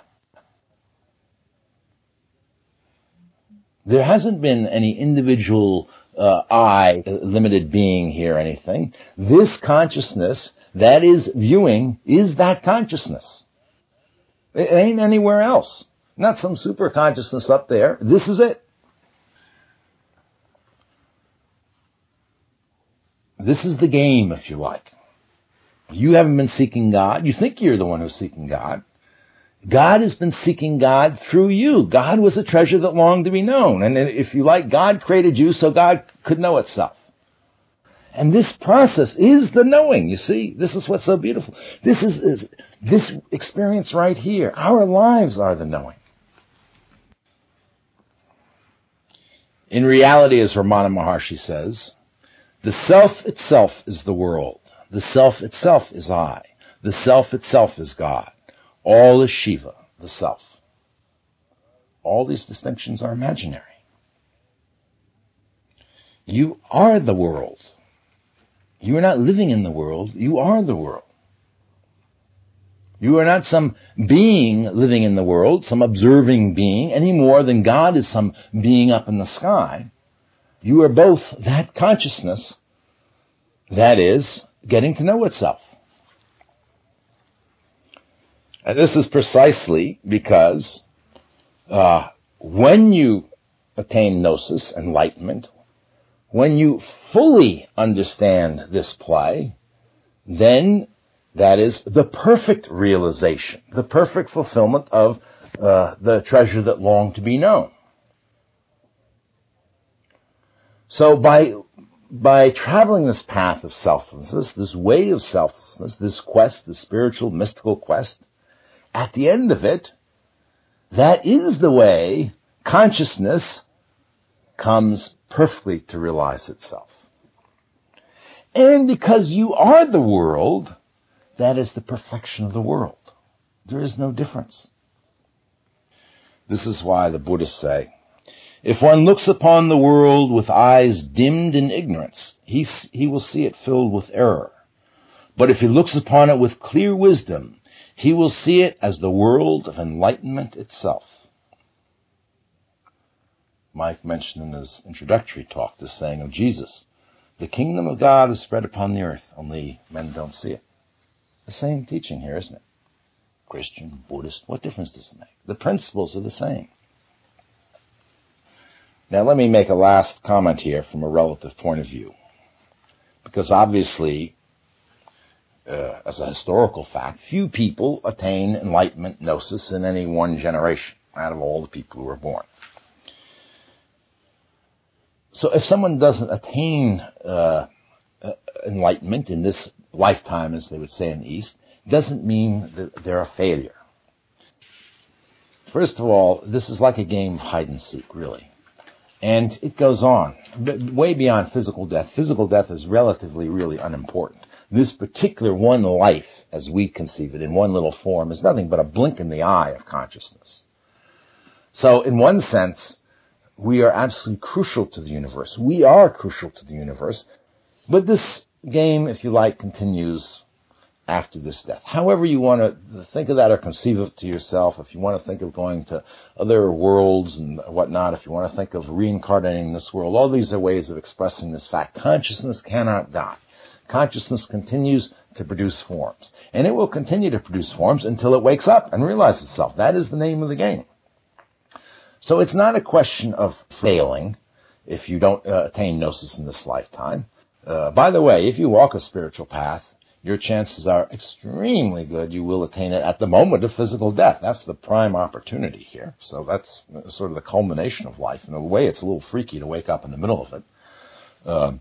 There hasn't been any individual uh, I, limited being here, anything. This consciousness that is viewing is that consciousness. It ain't anywhere else. Not some super consciousness up there. This is it. This is the game, if you like. You haven't been seeking God. You think you're the one who's seeking God. God has been seeking God through you. God was a treasure that longed to be known. And if you like, God created you so God could know itself. And this process is the knowing, you see. This is what's so beautiful. This is, is this experience right here. Our lives are the knowing. In reality, as Ramana Maharshi says, the self itself is the world. The self itself is I. The self itself is God. All is Shiva, the self. All these distinctions are imaginary. You are the world. You are not living in the world. You are the world. You are not some being living in the world, some observing being, any more than God is some being up in the sky. You are both that consciousness, that is, getting to know itself. And this is precisely because uh, when you attain gnosis, enlightenment, when you fully understand this play, then that is the perfect realization, the perfect fulfillment of uh, the treasure that longed to be known. So by by traveling this path of selflessness, this way of selflessness, this quest, this spiritual, mystical quest, at the end of it, that is the way consciousness comes perfectly to realize itself. And because you are the world, that is the perfection of the world. There is no difference. This is why the Buddhists say, if one looks upon the world with eyes dimmed in ignorance, he, he will see it filled with error. But if he looks upon it with clear wisdom, he will see it as the world of enlightenment itself. Mike mentioned in his introductory talk this saying of Jesus, the kingdom of God is spread upon the earth, only men don't see it. The same teaching here, isn't it? Christian, Buddhist, what difference does it make? The principles are the same. Now let me make a last comment here from a relative point of view. Because obviously, uh, as a historical fact, few people attain enlightenment, gnosis, in any one generation out of all the people who were born. So if someone doesn't attain uh, enlightenment in this lifetime, as they would say in the East, doesn't mean that they're a failure. First of all, this is like a game of hide and seek, really. And it goes on, way beyond physical death. Physical death is relatively, really unimportant. This particular one life, as we conceive it, in one little form, is nothing but a blink in the eye of consciousness. So in one sense, we are absolutely crucial to the universe. We are crucial to the universe. But this game, if you like, continues after this death. However you want to think of that or conceive of it to yourself, if you want to think of going to other worlds and whatnot, if you want to think of reincarnating in this world, all these are ways of expressing this fact. Consciousness cannot die. Consciousness continues to produce forms. And it will continue to produce forms until it wakes up and realizes itself. That is the name of the game. So it's not a question of failing if you don't uh, attain gnosis in this lifetime. Uh, by the way, if you walk a spiritual path, your chances are extremely good you will attain it at the moment of physical death. That's the prime opportunity here. So that's sort of the culmination of life. In a way, it's a little freaky to wake up in the middle of it. Uh,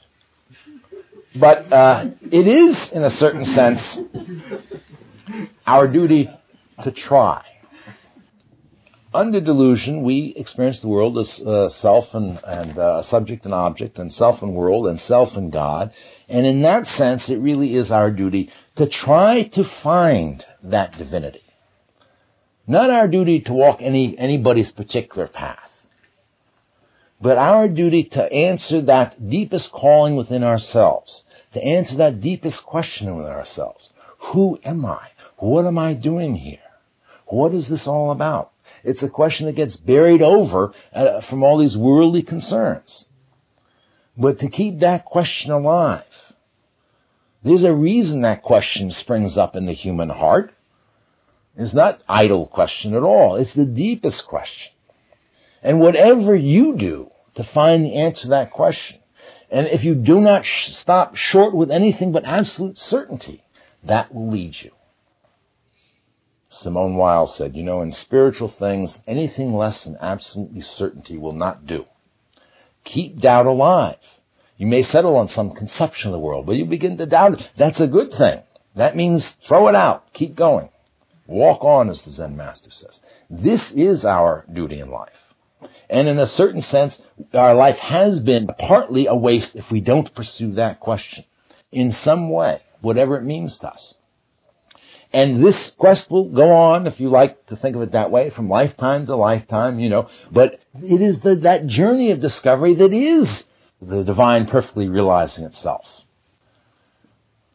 but uh, it is, in a certain sense, our duty to try. Under delusion, we experience the world as uh, self and, and uh, subject and object, and self and world, and self and God. And in that sense, it really is our duty to try to find that divinity. Not our duty to walk any anybody's particular path, but our duty to answer that deepest calling within ourselves, to answer that deepest question within ourselves. Who am I? What am I doing here? What is this all about? It's a question that gets buried over uh, from all these worldly concerns. But to keep that question alive, there's a reason that question springs up in the human heart. It's not idle question at all. It's the deepest question. And whatever you do to find the answer to that question, and if you do not sh- stop short with anything but absolute certainty, that will lead you. Simone Weil said, you know, in spiritual things, anything less than absolutely certainty will not do. Keep doubt alive. You may settle on some conception of the world, but you begin to doubt it. That's a good thing. That means throw it out. Keep going. Walk on, as the Zen master says. This is our duty in life. And in a certain sense, our life has been partly a waste if we don't pursue that question in some way, whatever it means to us. And this quest will go on, if you like to think of it that way, from lifetime to lifetime, you know. But it is the, that journey of discovery that is the divine perfectly realizing itself.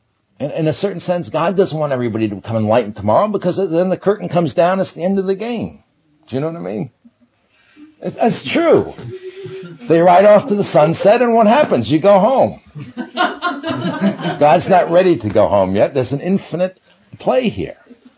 And in a certain sense, God doesn't want everybody to become enlightened tomorrow, because then the curtain comes down, it's the end of the game. Do you know what I mean? It's, it's true. They ride off to the sunset, and what happens? You go home. God's not ready to go home yet. There's an infinite play here.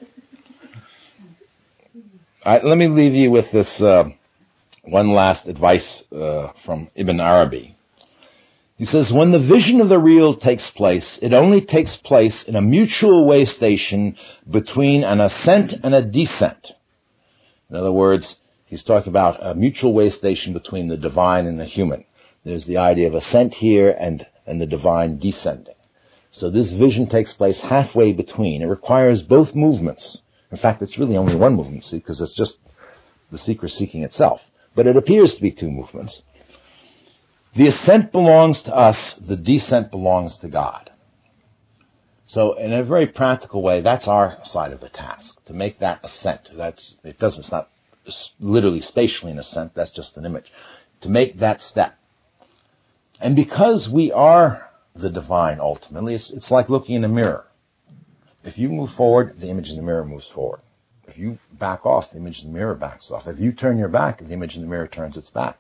All right, let me leave you with this uh, one last advice uh, from Ibn Arabi. He says, when the vision of the real takes place, it only takes place in a mutual way station between an ascent and a descent. In other words, he's talking about a mutual way station between the divine and the human. There's the idea of ascent here and, and the divine descending. So this vision takes place halfway between. It requires both movements. In fact, it's really only one movement, see, because it's just the seeker seeking itself. But it appears to be two movements. The ascent belongs to us, the descent belongs to God. So in a very practical way, that's our side of the task, to make that ascent. That's, it doesn't, it's not literally spatially an ascent, that's just an image. To make that step. And because we are the divine ultimately, it's, it's like looking in a mirror. If you move forward, the image in the mirror moves forward. If you back off, the image in the mirror backs off. If you turn your back, the image in the mirror turns its back.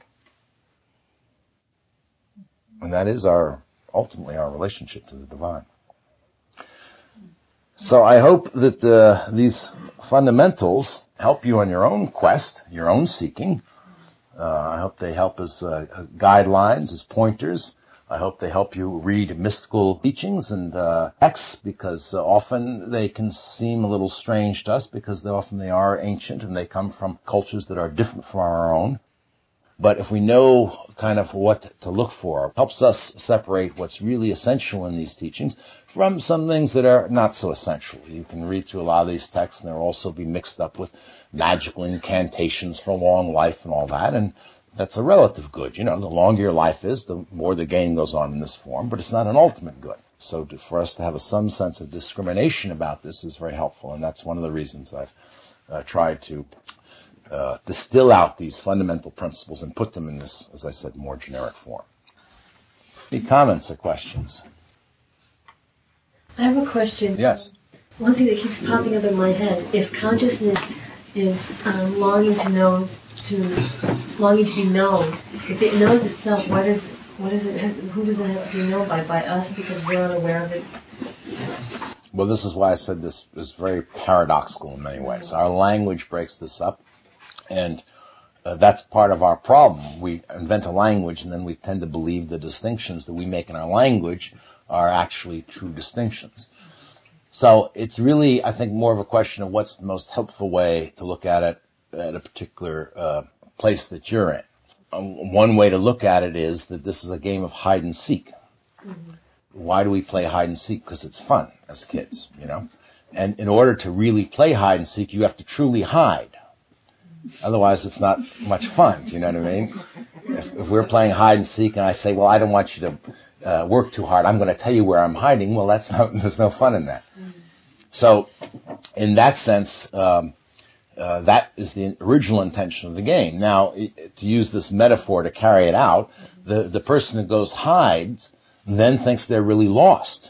And that is our, ultimately our relationship to the divine. So I hope that uh, these fundamentals help you on your own quest, your own seeking. Uh, I hope they help as uh, guidelines, as pointers. I hope they help you read mystical teachings and uh, texts, because uh, often they can seem a little strange to us, because they, often they are ancient and they come from cultures that are different from our own. But if we know kind of what to look for, it helps us separate what's really essential in these teachings from some things that are not so essential. You can read through a lot of these texts, and they'll also be mixed up with magical incantations for long life and all that, and that's a relative good. You know, the longer your life is, the more the game goes on in this form, but it's not an ultimate good. So to, for us to have a, some sense of discrimination about this is very helpful, and that's one of the reasons I've uh, tried to Uh, distill out these fundamental principles and put them in this, as I said, more generic form. Any comments or questions? I have a question. Yes. One thing that keeps popping up in my head: if consciousness is um, longing to know, to longing to be known, if it knows itself, what is what is it? Who does it have to be known by? By us, because we're unaware of it. Well, this is why I said this is very paradoxical in many ways. Our language breaks this up. And uh, that's part of our problem. We invent a language, and then we tend to believe the distinctions that we make in our language are actually true distinctions. So it's really, I think, more of a question of what's the most helpful way to look at it at a particular uh, place that you're in. Um, one way to look at it is that this is a game of hide and seek. Mm-hmm. Why do we play hide and seek? Because it's fun as kids, you know. And in order to really play hide and seek, you have to truly hide. Otherwise, it's not much fun. Do you know what I mean? If, if we're playing hide and seek, and I say, "Well, I don't want you to uh, work too hard. I'm going to tell you where I'm hiding." Well, that's not, there's no fun in that. Mm-hmm. So, in that sense, um, uh, that is the original intention of the game. Now, it, to use this metaphor to carry it out, the the person who goes hides then thinks they're really lost.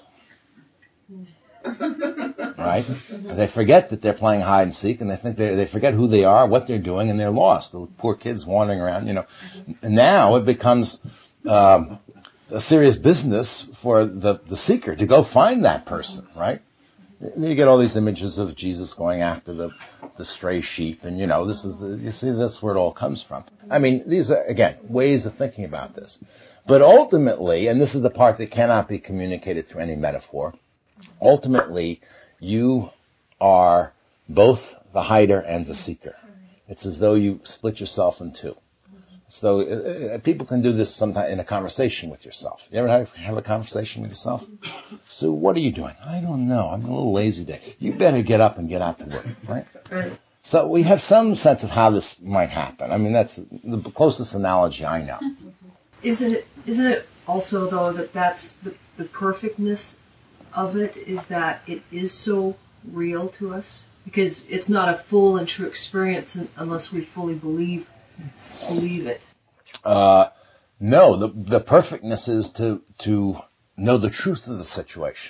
Right? They forget that they're playing hide and seek, and they think they they forget who they are, what they're doing, and they're lost. The poor kids wandering around, you know. And now it becomes um, a serious business for the, the seeker to go find that person, right? You get all these images of Jesus going after the the stray sheep, and you know, this is the, you see that's where it all comes from. I mean, these are again ways of thinking about this, but ultimately, and this is the part that cannot be communicated through any metaphor. Ultimately, you are both the hider and the seeker. It's as though you split yourself in two. So uh, people can do this sometimes in a conversation with yourself. You ever have, have a conversation with yourself? So what are you doing? I don't know. I'm a little lazy today. You better get up and get out to work, right? Right. So we have some sense of how this might happen. I mean, that's the closest analogy I know. Isn't it? Isn't it also though that that's the, the perfectness of it is that it is so real to us, because it's not a full and true experience unless we fully believe believe it. Uh, no, the the perfectness is to to know the truth of the situation.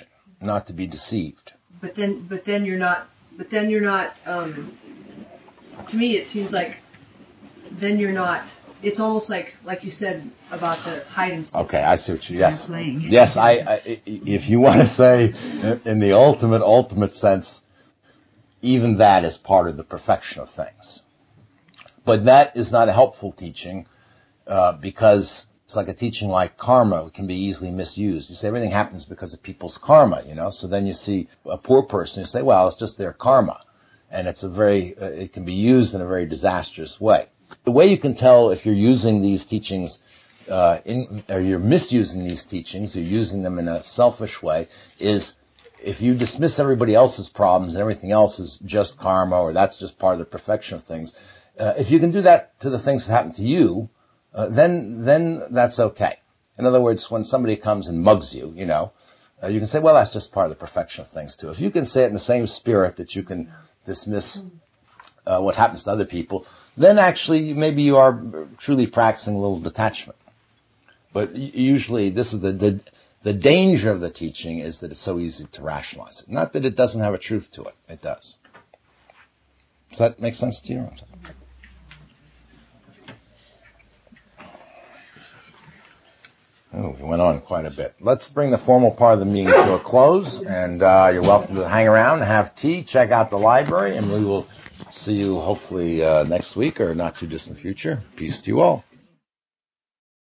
not to be deceived. But then, but then you're not. But then you're not. Um, to me, it seems like then you're not. It's almost like, like you said about the hide and seek. Okay, I see what you. Yes, yes. I, I, if you want to say, in the ultimate, ultimate sense, even that is part of the perfection of things. But that is not a helpful teaching, uh, because it's like a teaching like karma can be easily misused. You say everything happens because of people's karma, you know. So then you see a poor person, you say, well, it's just their karma, and it's a very, uh, it can be used in a very disastrous way. The way you can tell if you're using these teachings, uh, in, or you're misusing these teachings, you're using them in a selfish way, is if you dismiss everybody else's problems and everything else is just karma, or that's just part of the perfection of things. Uh, if you can do that to the things that happen to you, uh, then then that's okay. In other words, when somebody comes and mugs you, you know, uh, you can say, well, that's just part of the perfection of things too. If you can say it in the same spirit that you can dismiss uh, what happens to other people, then actually maybe you are truly practicing a little detachment. But usually this is the, the the danger of the teaching is that it's so easy to rationalize it. Not that it doesn't have a truth to it. It does. Does that make sense to you? Oh, we went on quite a bit. Let's bring the formal part of the meeting to a close, and uh, you're welcome to hang around, have tea, check out the library, and we will see you hopefully uh, next week or not too distant future. Peace to you all.